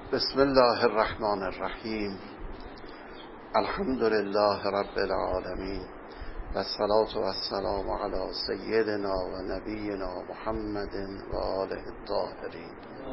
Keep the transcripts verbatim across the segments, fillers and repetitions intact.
بسم الله الرحمن الرحیم. الحمد لله رب العالمین و الصلاة و السلام علی سیدنا و نبینا محمد و آله الطاهرین.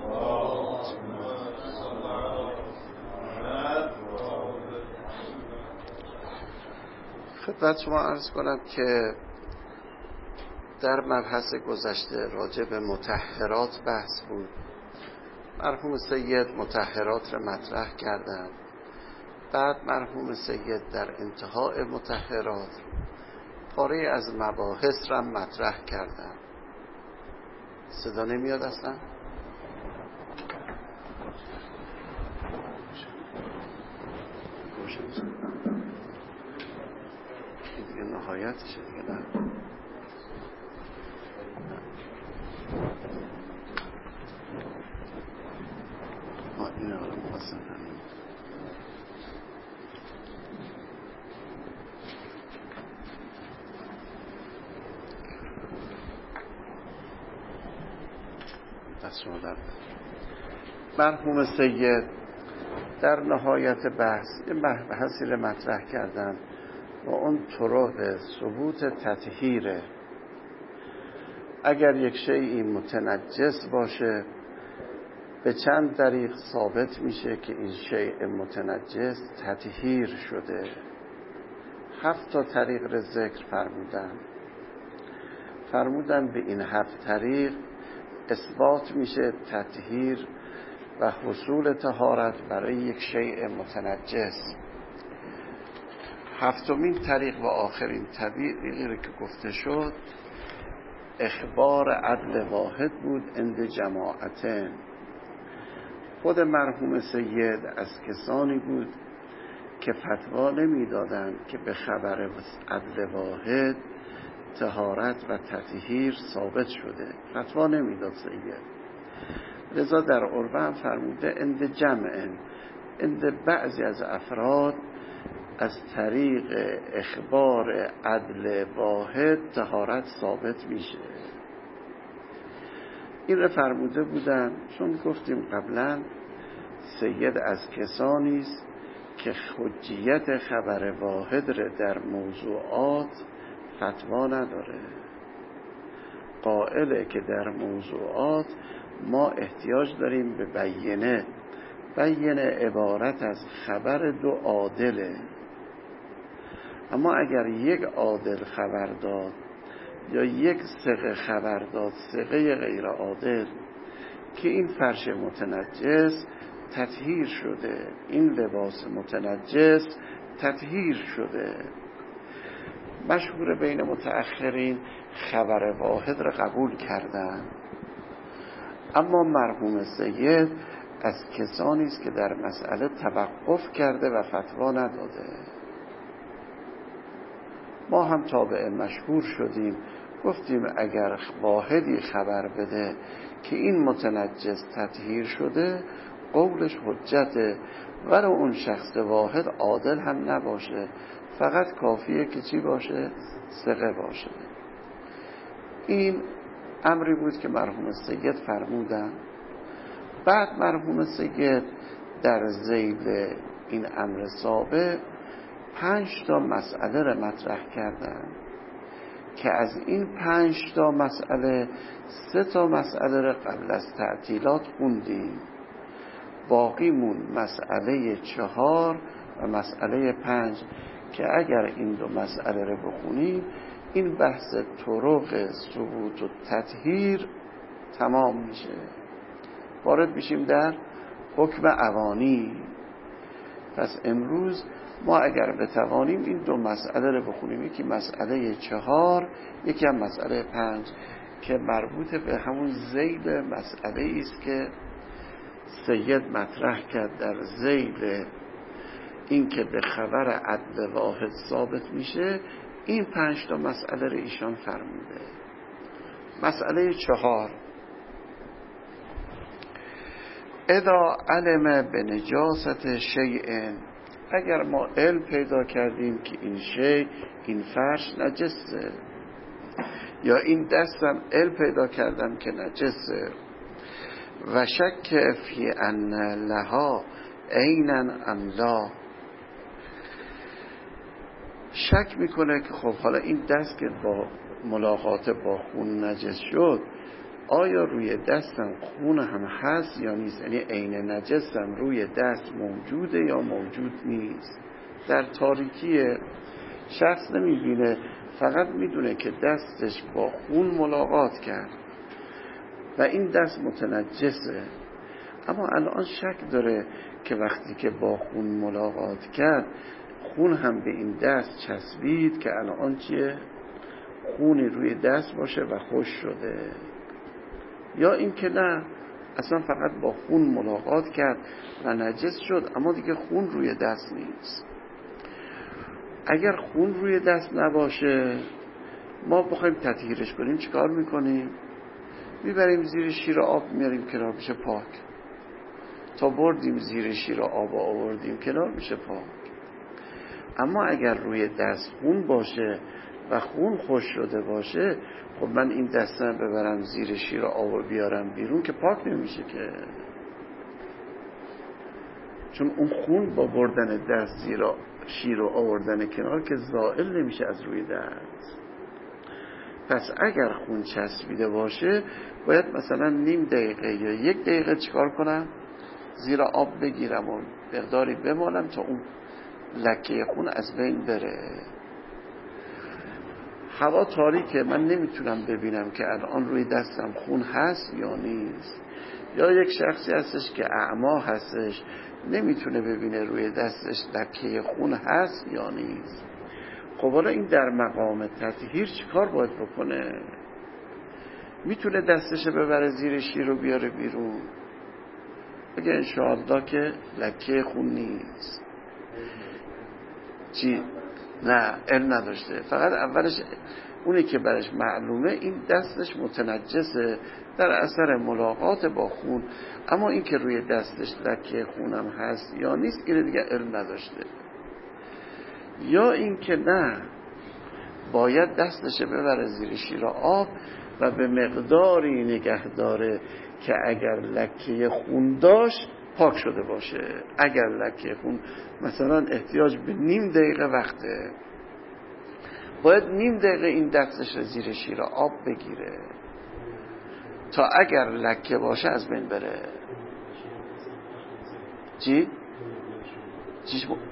خدمت شما عرض کنم که در مبحث گذشته راجع به مطهرات بحث بود. مرحوم سید مطهرات را مطرح کردند. بعد مرحوم سید در انتهای مطهرات پاره از مباحث را مطرح کردند. صدا نمیاد اصلا؟ این دیگه نهایتشه دیگه. نه ما این رو مقصد همین دست رو در مرحوم سید در نهایت بحث این بحثی رو مطرح کردن و اون طرق ثبوت تطهیره. اگر یک شیئی متنجس باشه به چند طریق ثابت میشه که این شیء متنجس تطهیر شده. هفت تا طریق را ذکر فرمودن فرمودن به این هفت طریق اثبات میشه تطهیر و حصول طهارت برای یک شیء متنجس. هفتمین طریق و آخرین طریقی رو که گفته شد اخبار عدل واحد بود عند جماعتین. خود مرحوم سید از کسانی بود که فتوا نمیدادند که به خبر عدل واحد طهارت و تطهیر ثابت شده. فتوا نمیداد سید. لذا در عربه هم فرموده عند جمع، عند بعضی از افراد از طریق اخبار عدل واحد طهارت ثابت میشه. این را فرموده بودن چون گفتیم قبلا سید از کسانی است که حجیت خبر واحد را در موضوعات فتوا نداره. قائله که در موضوعات ما احتیاج داریم به بیینه. بیینه عبارت از خبر دو عادله. اما اگر یک عادل خبر داد یا یک ثقه خبر داد، ثقه غیر عادل، که این فرش متنجس تطهیر شده، این لباس متنجس تطهیر شده، مشهور بین متأخرین خبر واحد را قبول کردن. اما مرحوم سید از کسانی است که در مسئله توقف کرده و فتوا نداده. ما هم تابع مشهور شدیم، گفتیم اگر واحدی خبر بده که این متنجس تطهیر شده قولش حجته، ولو اون شخص واحد عادل هم نباشه، فقط کافیه که چی باشه؟ ثقه باشه. این امری بود که مرحوم سید فرمودن. بعد مرحوم سید در ذیل این امر سابق پنج تا مسئله را مطرح کردن که از این پنج تا مسئله سه تا مسئله را قبل از تعطیلات خوندیم. باقی مون مسئله چهار و مسئله پنج که اگر این دو مسئله را بخونیم این بحث طرق ثبوت و تطهیر تمام میشه. وارد میشیم در حکم اوانی. پس امروز ما اگر بتوانیم این دو مسئله رو بخونیم، یکی مسئله چهار، یکی هم مسئله پنج که مربوط به همون ذیل مسئله است که سید مطرح کرد در ذیل این که به خبر عدل واحد ثابت میشه. این پنج تا مسئله رو ایشان فرموده. مسئله چهار، اذا علم به نجاست شیء، اگر ما علم پیدا کردیم که این شیء، این فرش نجسه، یا این دستم علم پیدا کردم که نجسه، و شک فی ان لها عینا ام لا. شک میکنه که خب حالا این دست که با ملاقات با خون نجس شد، آیا روی دستم خون هم هست یا نیست؟ یعنی عین نجسم روی دست موجوده یا موجود نیست. در تاریکی شخص نمیبینه، فقط میدونه که دستش با خون ملاقات کرد و این دست متنجسه، اما الان شک داره که وقتی که با خون ملاقات کرد خون هم به این دست چسبید که الان چیه؟ خونی روی دست باشه و خوش شده، یا این که نه اصلا فقط با خون ملاقات کرد و نجس شد اما دیگه خون روی دست نیست. اگر خون روی دست نباشه ما بخوایم تطهیرش کنیم چیکار میکنیم؟ میبریم زیر شیر آب میاریم کنار، میشه پاک. تا بردیم زیر شیر آب آوردیم کنار، میشه پاک. اما اگر روی دست خون باشه و خون خوش شده باشه، خب من این دستم ببرم زیر شیر آب بیارم بیرون که پاک نمیشه که، چون اون خون با بردن دست زیر شیر و آوردن کنار که زائل نمیشه از روی دست. پس اگر خون چسبیده باشه باید مثلا نیم دقیقه یا یک دقیقه چیکار کنم؟ زیر آب بگیرم و مقداری بمالم تا اون لکه خون از بین بره. هوا تاریکه، من نمیتونم ببینم که الان روی دستم خون هست یا نیست. یا یک شخصی هستش که اعما هستش، نمیتونه ببینه روی دستش لکه خون هست یا نیست. خب حالا این در مقام تطهیر چیکار باید بکنه؟ میتونه دستش ببره زیر شیر رو بیاره بیرون، بگه انشاءالله که لکه خون نیست. چی؟ نه، علم نداشته، فقط اولش اونی که برش معلومه این دستش متنجسه در اثر ملاقات با خون، اما این که روی دستش لکه خونم هست یا نیست اینه دیگه علم نداشته. یا این که نه، باید دستش ببره زیر شیر آب و به مقداری نگه داره که اگر لکه خون داشت پاک شده باشه. اگر لکه خون مثلا احتیاج به نیم دقیقه وقته، باید نیم دقیقه این دستش زیر شیر آب بگیره تا اگر لکه باشه از بین بره. چی؟ چیش ب...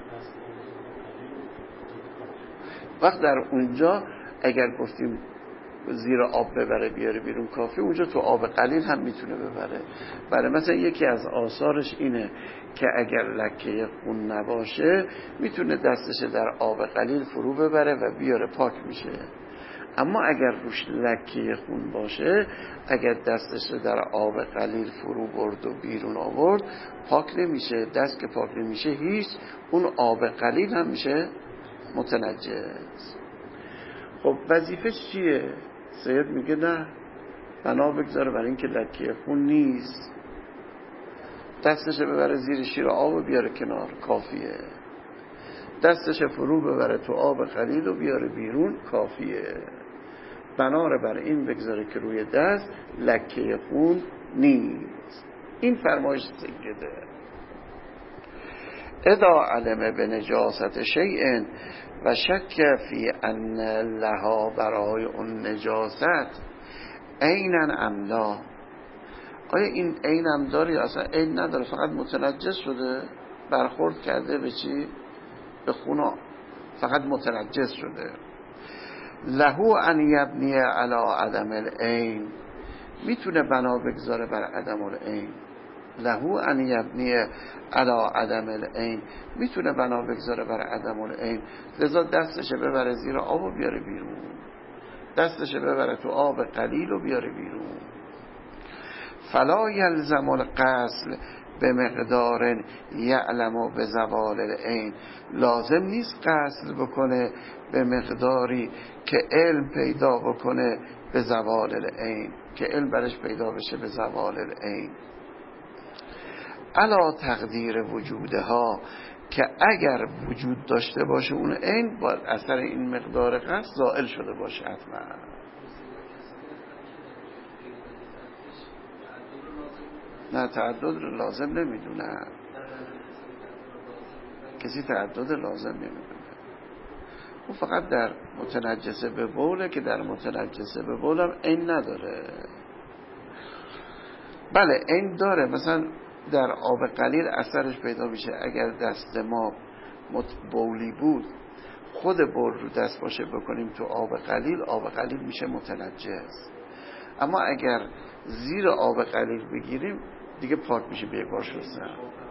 وقت در اونجا اگر گفتیم زیر آب ببره بیاره بیرون کافی، اونجا تو آب قلیل هم میتونه ببره. برای مثلا یکی از آثارش اینه که اگر لکه خون نباشه میتونه دستش در آب قلیل فرو ببره و بیاره پاک میشه. اما اگر روش لکه خون باشه، اگر دستش در آب قلیل فرو برد و بیرون آورد پاک نمیشه. دست که پاک نمیشه هیچ، اون آب قلیل هم میشه متنجس. خب وظیفه چیه؟ سید میگه نه، بنا بگذاره برای این که لکه خون نیست، دستش ببره زیر شیر آب و بیاره کنار کافیه. دستش فرو ببره تو آب قلیل و بیاره بیرون کافیه. بناره بر این بگذاره که روی دست لکه خون نیست. این فرمایش سیده. اذا علم به نجاست شیء و شک فی ان لها برای اون نجاست عینا ام لا. آیا این عین هم داره یا اصلا عین نداره، فقط متنجس شده، برخورد کرده به چی؟ به خون، فقط متنجس شده. لهو ان یبنی علی عدم العین، میتونه بنا بگذاره بر عدم العین. لهو ان یبنی علی عدم العین، میتونه بنا بگذاره بر عدم العین. لذا دستش ببره زیر آب و بیاره بیرون، دستش ببره تو آب قلیل و بیاره بیرون. فلا یلزم الغسل به مقدار یعلم به زوال العین، لازم نیست غسل بکنه به مقداری که علم پیدا بکنه به زوال العین، که علم برش پیدا بشه به زوال العین. علا تقدیر وجودها، که اگر وجود داشته باشه اون عین با اثر این مقدار غسل زائل شده باشه حتما. نه تعدد رو لازم نمیدونه، کسی تعدد لازم نمیدونه. اون فقط در متنجسه به بوله که در متنجسه به بول هم این نداره. بله این داره، مثلا در آب قلیل اثرش پیدا میشه. اگر دست ما بولی بود خود بول رو دست باشه بکنیم تو آب قلیل، آب قلیل میشه متنجس. اما اگر زیر آب قلیل بگیریم دیگه پاک میشه به یک بار شستن.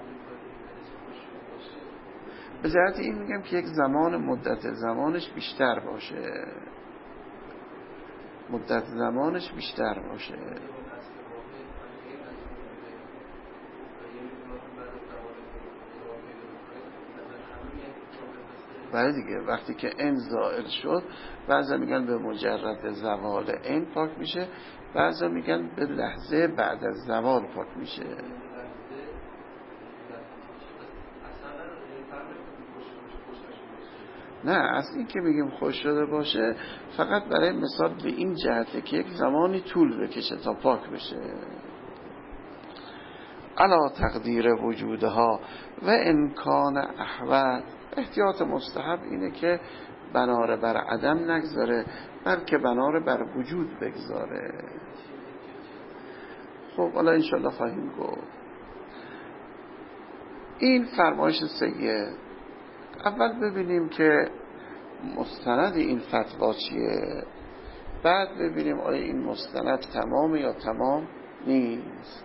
به جهت این میگم که یک زمان مدت زمانش بیشتر باشه، مدت زمانش بیشتر باشه. بله دیگه، وقتی که این زائل شد بعضا میگن به مجرد زوال این پاک میشه، بعضا میگن به لحظه بعد از زوال پاک میشه. نه اصلا این که میگیم خوش شده باشه فقط برای مثال به این جهته که یک زمانی طول بکشه تا پاک بشه. علا تقدیر وجودها و امکان احوال. احتیاط مستحب اینه که بناره بر عدم نگذاره بلکه بناره بر وجود بگذاره. خب حالا انشالله خواهیم گفت. این فرمایش سیه. اول ببینیم که مستند این فتوا چیه، بعد ببینیم آیا این مستند تمام یا تمام نیست.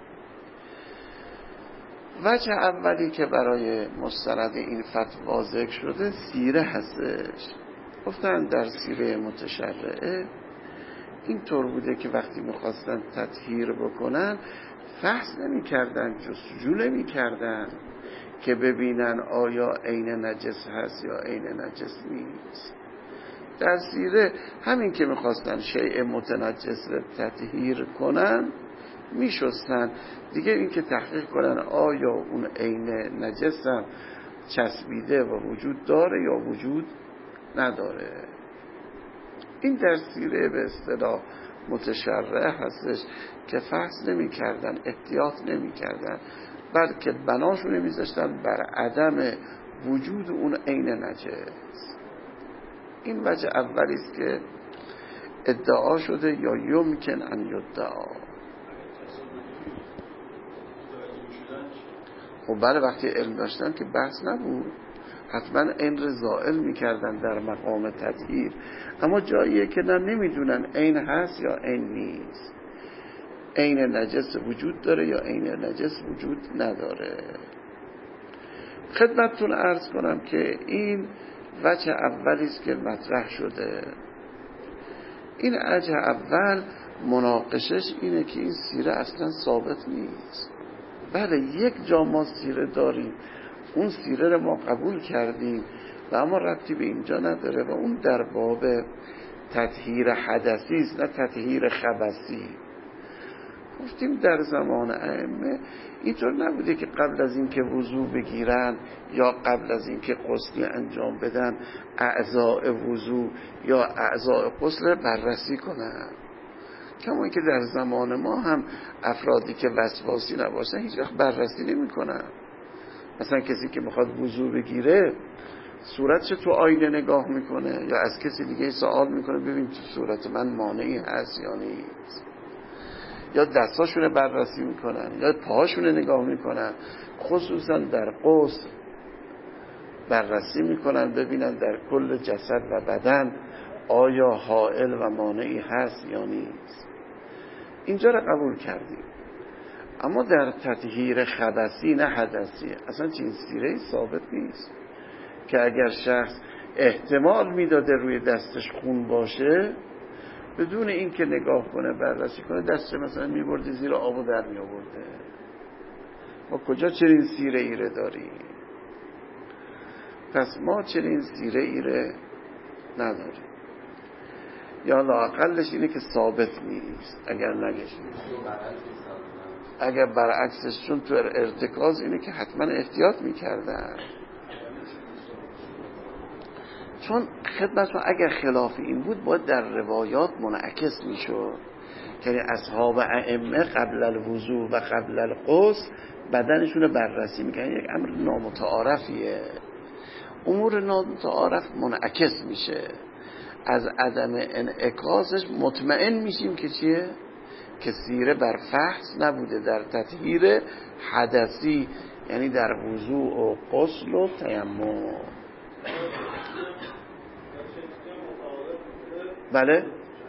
وجه اولی که برای مستند این فتوا ذکر شده سیره هستش. گفتن در سیره متشرعه اینطور بوده که وقتی میخواستن تطهیر بکنن فحص نمی کردن، جستجو نمی کردن که ببینن آیا عین نجس هست یا عین نجس نیست. در سیره همین که میخواستن شیء متنجس رو تطهیر کنن میشستن دیگه، این که تحقیق کنن آیا اون عین نجس هم چسبیده و وجود داره یا وجود نداره. این در سیره به اصطلاح متشرع هستش که فحص نمی کردن، احتیاط نمی کردن، بلکه بناشون نمی زشتن بر عدم وجود اون عین نجس. این وجه اولی است که ادعا شده یا یمکن ان یدعا. خب بله وقتی علم داشتن که بحث نبود، حتما این رو زائل میکردن در مقام تطهیر. اما جاییه که نه نمیدونن عین هست یا عین نیست، عین نجس وجود داره یا عین نجس وجود نداره. خدمتتون عرض کنم که این وجه اولی است که مطرح شده. این وجه اول مناقشش اینه که این سیره اصلا ثابت نیست. بله یک جا ما سیره داریم، اون سیره رو ما قبول کردیم و اما ربطی به اینجا نداره و اون در باب تطهیر حدثی است نه تطهیر خبثی. گفتیم در زمان ائمه اینطور نبوده که قبل از این که وضو بگیرن یا قبل از این که غسلی انجام بدن اعضاء وضو یا اعضاء غسل بررسی کنن. کما که در زمان ما هم افرادی که وسواسی نباشن هیچ وقت بررسی نمی کنن. مثلا کسی که میخواد وضو بگیره صورتش تو آینه نگاه میکنه یا از کسی دیگه سوال میکنه ببین تو صورت من مانعی هست یا نیست، یا دستاشونه بررسی میکنن یا پاهاشونه نگاه میکنن. خصوصا در غسل بررسی میکنن ببینن در کل جسد و بدن آیا حائل و مانعی هست یا نیست. اینجا رو قبول کردیم. اما در تطهیر خبثی نه حدثی اصلا چین سیره ثابت نیست که اگر شخص احتمال میداده روی دستش خون باشه بدون این که نگاه کنه بررسی کنه دستش مثلا میبرده زیر آب و در میآورده. ما کجا چنین سیره ایره داریم؟ پس ما چنین سیره ایره نداریم، یا لااقلش اینه که ثابت نیست. اگر نگشت اگر برعکسش چون تو ارتکاز اینه که حتما احتیاط میکردن. چون خدمتون اگر خلاف این بود باید در روایات منعکس میشد یعنی اصحاب ائمه قبل الوضوء و قبل الغسل بدنشون رو بررسی میکنن. یک امر نامتعارفیه. امور نامتعارف منعکس میشه، از عدم انعکاسش مطمئن میشیم که چیه؟ که سیره بر فحص نبوده در تطهیر حدثی، یعنی در وضوء و غسل و تیمم. بله؟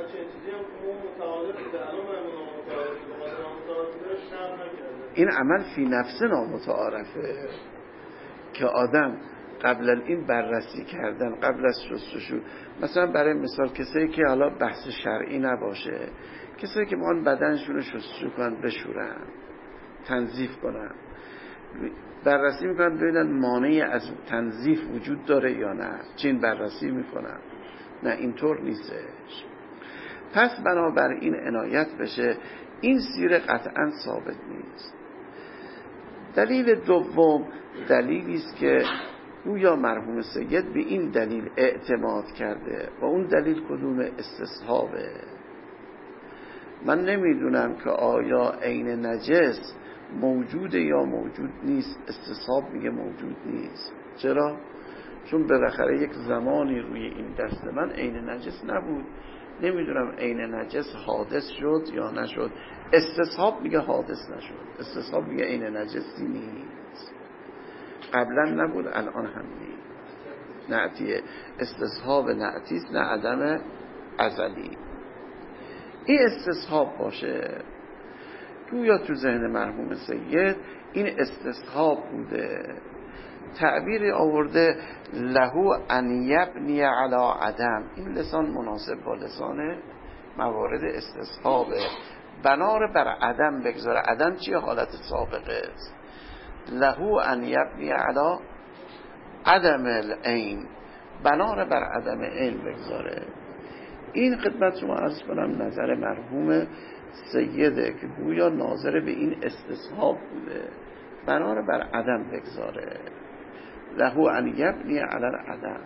این عمل فی نفس نامتعارفه که آدم قبل این بررسی کردن، قبل از شستشو، مثلا برای مثال کسایی که حالا بحث شرعی نباشه، کسایی که میخوان بدنشون رو شستشو کنن، بشورن، تنظیف کنن، بررسی میکنن ببینن مانعی از تنظیف وجود داره یا نه، چین بررسی میکنن. نه، اینطور نیستش. پس بنابراین عنایت بشه، این سیره قطعا ثابت نیست. دلیل دوم دلیلی است که گویا مرحوم سید به این دلیل اعتماد کرده و اون دلیل کدوم؟ استصحابه. من نمیدونم که آیا عین نجس موجوده یا موجود نیست. استصحاب میگه موجود نیست. چرا؟ چون بالاخره یک زمانی روی این دست من عین نجس نبود، نمیدونم عین نجس حادث شد یا نشد. استصحاب میگه حادث نشد، استصحاب میگه عین نجسی نیست، قبلا نبود الان هم نیست. نعتیه، استصحاب نعتیست، نه عدم ازلی. این استصحاب باشه. گویا تو ذهن مرحوم سید این استصحاب بوده. تعبیری آورده لهو ان یبنی علی عدم. این لسان مناسب با لسان موارد استصحابه. بنار بر عدم بگذاره. عدم چیه؟ حالت سابقه است. لهو ان یبنی علی عدم العین، بنار بر عدم عین بگذاره. این خدمت شما عرض کنم نظر مرحوم سیده که گویا ناظر به این استصحاب بوده، بنار بر عدم بگذاره. لهو ان یبنی علی العدم.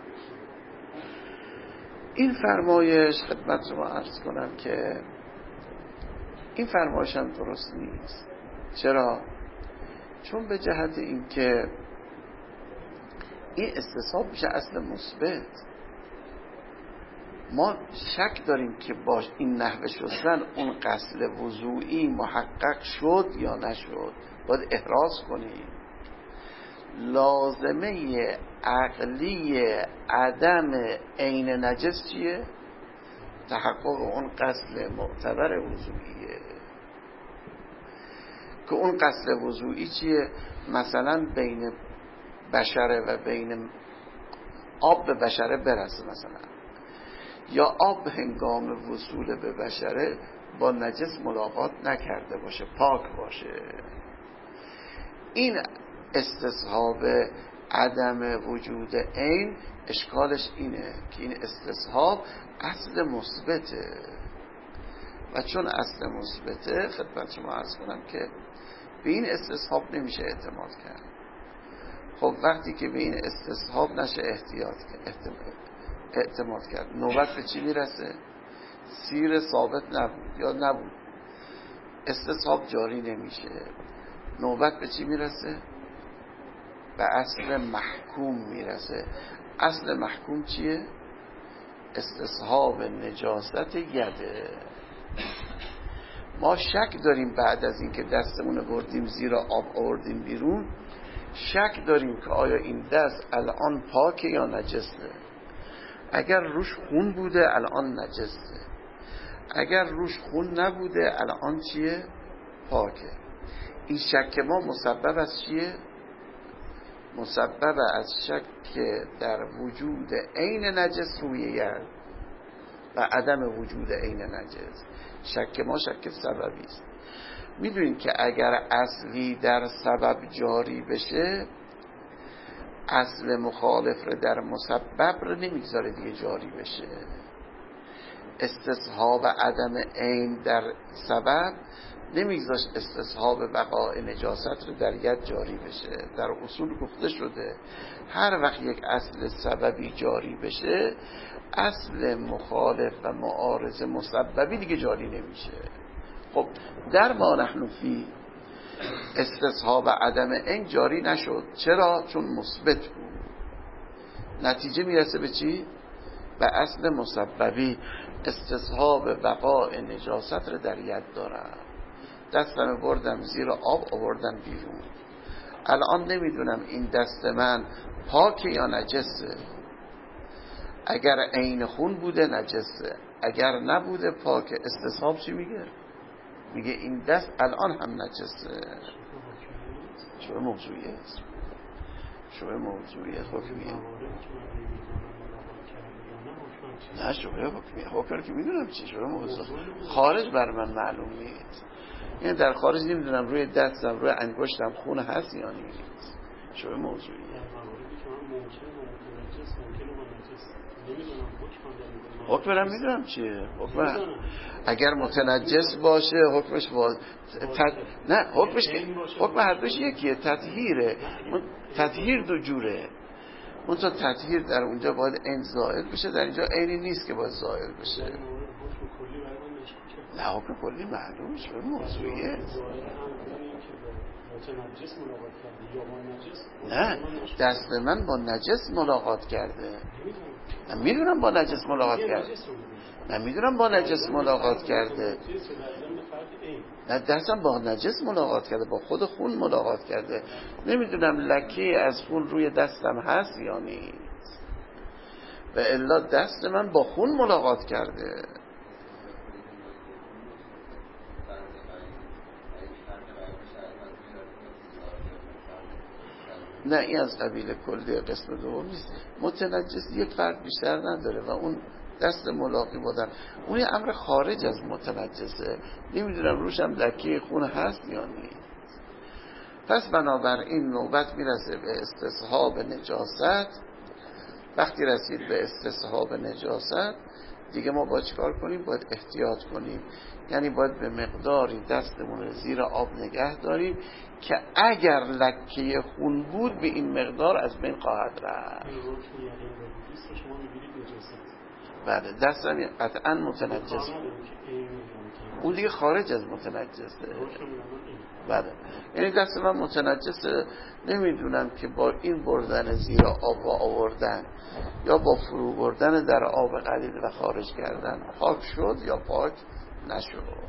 این فرمایش خدمت شما عرض کنم که این فرمایش هم درست نیست. چرا؟ چون به جهت این که این استصحاب میشه اصل مثبت. ما شک داریم که باش این نحوه شستن اون غسل وضوئی محقق شد یا نشد، باید احراز کنیم. لازمه عقلی عدم عین نجس چیه؟ تحقق اون غسل معتبر وضوئیه. که اون غسل وضوئی چیه؟ مثلا بین بشره و بین آب به بشره برسه، مثلا یا آب هنگام وصول به بشره با نجس ملاقات نکرده باشه، پاک باشه. این استصحاب عدم وجود عین اشکالش اینه که این استصحاب اصل مثبته و چون اصل مثبته خدمت شما عرض کنم که به این استصحاب نمیشه اعتماد کرد. خب وقتی که به این استصحاب نشه احتیاط احتمال اعتماد کرد، نوبت به چی میرسه؟ سیر ثابت نبود یا نبود، استصحاب جاری نمیشه. نوبت به چی میرسه؟ به اصل محکوم میرسه. اصل محکوم چیه؟ استصحاب نجاست یده. ما شک داریم بعد از این که دستمون رو بردیم زیر آب آوردیم بیرون، شک داریم که آیا این دست الان پاکه یا نجسه. اگر روش خون بوده الان نجسه، اگر روش خون نبوده الان چیه؟ پاکه. این شک ما مسبب از چیه؟ مسبب از شک در وجود عین نجس روی ید و عدم وجود عین نجس. شک ما شک سببی است. میدونید که اگر اصلی در سبب جاری بشه، اصل مخالف رو در مسبب رو نمیگذاره دیگه جاری بشه. استصحاب عدم عین در سبب نمیگذاشت استصحاب بقاء نجاست رو در ید جاری بشه. در اصول گفته شده هر وقت یک اصل سببی جاری بشه، اصل مخالف و معارض مسببی دیگه جاری نمیشه. خب در ما نحن فی استصحاب عدم این جاری نشد. چرا؟ چون مثبت بود. نتیجه میرسه به چی؟ به اصل مسببی. استصحاب بقاء نجاست رو در ید دارم. دستم بردم زیر آب آوردم بیرون. الان نمیدونم این دست من پاکه یا نجسه. اگر عین خون بوده نجسه، اگر نبوده پاکه. استصحاب چی میگه؟ میگه این دست الان هم نجسه. شبه موضوعیه شبه موضوعیه حکمیه نه شبه حکمیه. حکم که میدونم چی شبه موضوع خارج بر من معلوم نیست. یعنی در خارج نمیدونم روی دستم روی انگشتم خون هست یا نیست. شبه موضوعیه. حکم هم میدونم چیه. حکم اگر متنجس باشه حکمش باز تد... نه حکمش حکم هر دوش یکیه. تطهیره. تطهیر دو جوره. اون تا تطهیر در اونجا باید عین زائل بشه، در اینجا عینی نیست که باید زائل بشه. نه حکم کلی معلوم شده موضوعیه. نه دست من با نجس ملاقات کرده. من میدونم با نجس ملاقات کرده. من میدونم با نجس ملاقات کرده. نه دستم با نجس ملاقات کرده، با خود خون ملاقات کرده. نمیدونم لکه از خون روی دستم هست یا نیست. و الا دست من با خون ملاقات کرده. نه این از قبیل کلی قسم دوم نیست. متنجس یک فرق بیشتر نداره و اون دست ملاقی بودن اون یه امر خارج از متنجسه. نمیدونم روشم لکه خون هست یا نیست. پس بنابراین نوبت میرسه به استصحاب نجاست. وقتی رسید به استصحاب نجاست دیگه ما باید چیکار کنیم؟ باید احتیاط کنیم. یعنی باید به مقداری دستمون زیر آب نگه داریم که اگر لکه خون بود به این مقدار از بین خواهد رفت. بله دستم قطعا متنجس بود. اون دیگه خارج از متنجسه. بله یعنی دست من متنجسه. نمیدونم که با این بردن زیر آب و آوردن یا با فرو بردن در آب قلیل و خارج کردن پاک شد یا پاک نشد.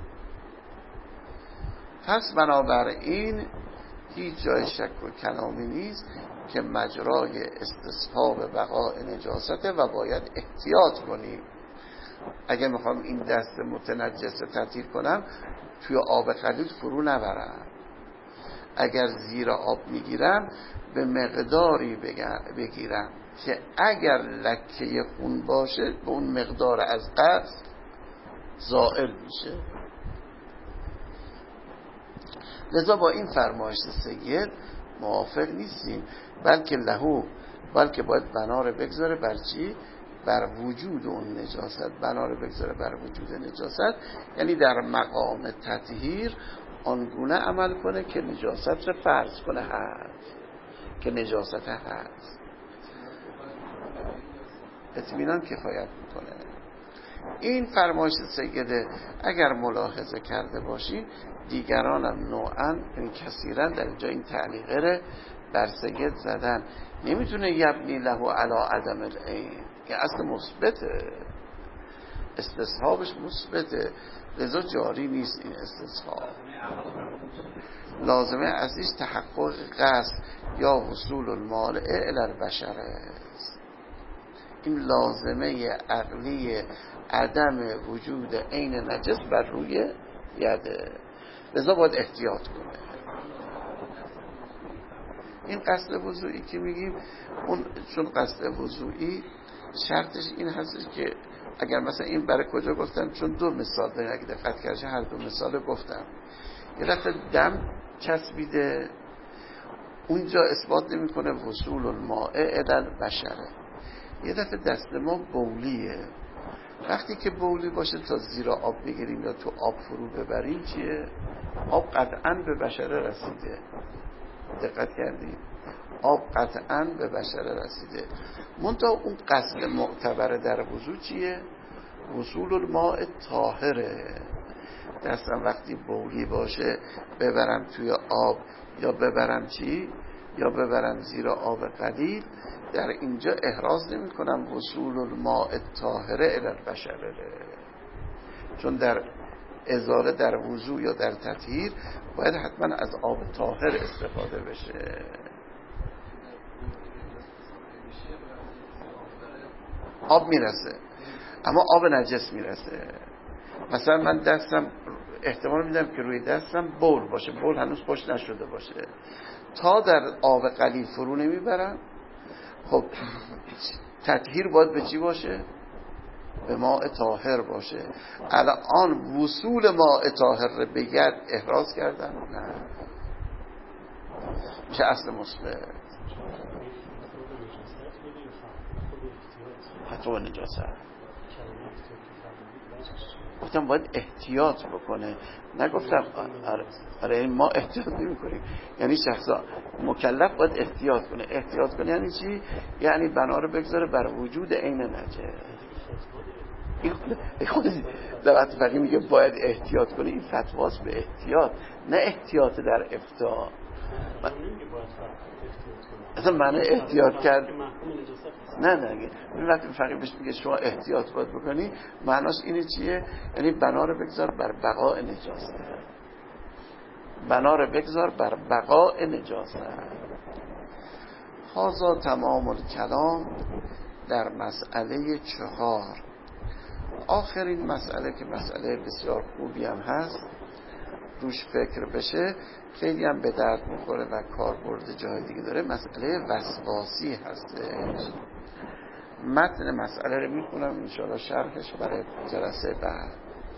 پس بنابراین هیچ جای شک و کلامی نیست که مجرای استصحاب بقاء نجاسته و باید احتیاط کنیم. اگه میخوام این دست متنجس تطهیر کنم توی آب قلیل فرو نبرم. اگر زیر آب میگیرم به مقداری بگیرم که اگر لکه خون باشه به اون مقدار از قصد زائل میشه. لذا با این فرمایش سید موافق نیستیم، بلکه لهو بلکه باید بنا رو بگذاره بر چی؟ بر وجود اون نجاست. بنا رو بگذاره بر وجود نجاست، یعنی در مقام تطهیر آنگونه عمل کنه که نجاست رو فرض کنه هست، که نجاست هست. اطمینان کفایت میکنه. این فرمایش سیده اگر ملاحظه کرده باشی دیگران هم نوعا این کثیرا در اینجا این تعلیقه رو بر سید زدن. نمیتونه یبنی له علی عدم العین که اصل مثبته، استصحابش مثبته، لذا جاری نیست این استصحاب. لازمه ازش تحقق قصد یا وصول المال الی البشر است. این لازمه عقلی عدم وجود عین نجس بر روی یده، لذا باید احتیاط کنه. این قصد وضوعی که میگیم اون چون قصد وضوعی شرطش این هستش که اگر مثلا این برای کجا گفتم چون دو مثال داریم اگه دقت کردی هر دو مثال گفتم. یه دفعه دم چسبیده اونجا اثبات نمیکنه وصول الماء الی البشره. یه دفعه دست ما بولیه، وقتی که بولی باشه تا زیر آب بگیریم یا تو آب فرو ببریم چیه؟ آب قطعاً به بشره رسیده. دقت کردیم؟ آب قطعاً به بشره رسیده. منتها اون قصد معتبر در وضو چیه؟ وصول الماء طاهره. دستم وقتی بولی باشه ببرم توی آب یا ببرم چی؟ یا ببرم زیر آب قلیل، در اینجا احراز نمی کنم وصول الماء الطاهره الی البشره، چون در ازاله در وضو یا در تطهیر باید حتما از آب طاهر استفاده بشه. آب میرسه اما آب نجس میرسه. مثلا من دستم احتمال میدم که روی دستم بول باشه، بول هنوز خوش نشده باشه، تا در آب قلیل فرو نمیبرم. خب تطهیر باید به چی باشه؟ به ماء طاهر باشه. الان وصول ماء طاهر به ید احراز کردن؟ نه، میشه اصل مثبت. حتی با نجاست گفتم باید احتیاط بکنه، نگفتم آره, آره ما احتیاط نمی کنیم. یعنی شخصا مکلف باید احتیاط کنه. احتیاط کنه یعنی چی؟ یعنی بنا رو بگذاره بر وجود عین نجس. این خود دوت فقیه میگه باید احتیاط کنه، این فتواست به احتیاط، نه احتیاط در افتاء. اصلا معنی احتیاط کرد نه نه این وقتی فقیه بهش میگه شما احتیاط باید بکنی، معناش اینه چیه؟ یعنی بنا رو بگذار بر بقاء نجاست، بنا رو بگذار بر بقاء نجاست. هذا تمام الکلام در مسئله چهار. آخرین مسئله که مسئله بسیار خوبی هم هست، روش فکر بشه، خیلی هم به درد میخوره و کاربرد جای دیگه داره، مسئله وسواسی هستش. متن مسئله رو میخونم انشاءالله شرحش برای جلسه بعد.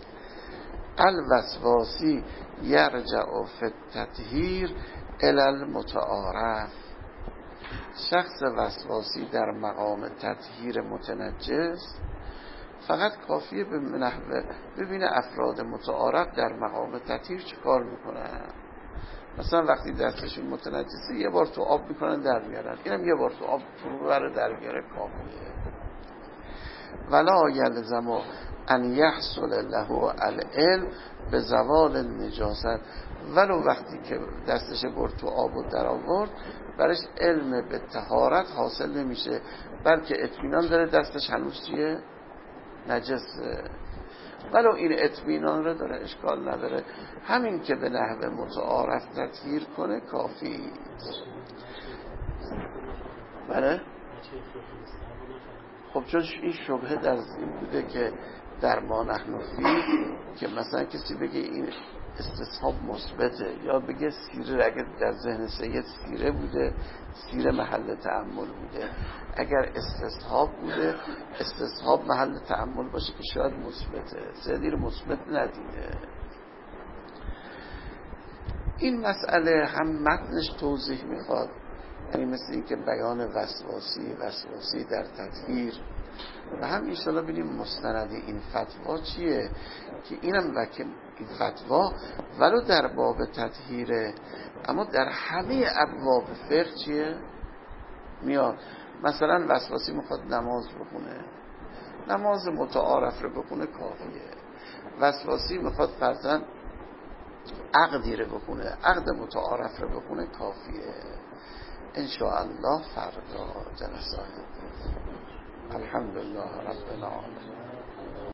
الوسواسی یرجع فی التطهیر الی المتعارف. شخص وسواسی در مقام تطهیر متنجس فقط کافیه به نحوه ببینه افراد متعارف در مقام تطهیر چه کار میکنن. مثلا وقتی دستشون متنجسه یه بار تو آب میکنن در میارن، اینم یه بار تو آب فرو بره در میاره، کافیه. ولا یلزم ان یحصل له العلم به زوال النجاست. ولو وقتی که دستش برد تو آب و در آورد برش علم به طهارت حاصل نمیشه، بلکه اطمینان داره دستش هنوز چیه؟ نجسه. ولو این اطمینان رو داره اشکال نداره، همین که به نحو متعارف تطهیر کنه کافی. بله؟ خب چون این شبهه در این بوده که در ما نحن فی، که مثلا کسی بگه این استصحاب مثبته، یا بگه سیره، اگر در ذهن سید سیره بوده، سیره محل تأمل بوده. اگر استصحاب بوده، استصحاب محل تأمل باشه که شاید مثبته، سیدی رو مثبت ندیده. این مسئله هم متنش توضیح میخواد، یعنی مثل این که بیان وسواسی وسواسی در تطهیر، و هم انشاءالله ببینیم مستند این فتوا چیه، که اینم وکه این فتوا ولو در باب تطهیره اما در همه ابواب فقه چیه میاد. مثلا وسواسی میخواد نماز بخونه، نماز متعارف رو بخونه کافیه. وسواسی میخواد فرضاً عقدی رو بخونه، عقد متعارف رو بخونه کافیه. ان شاء الله فردا جلسه الحمدلله رب العالمین.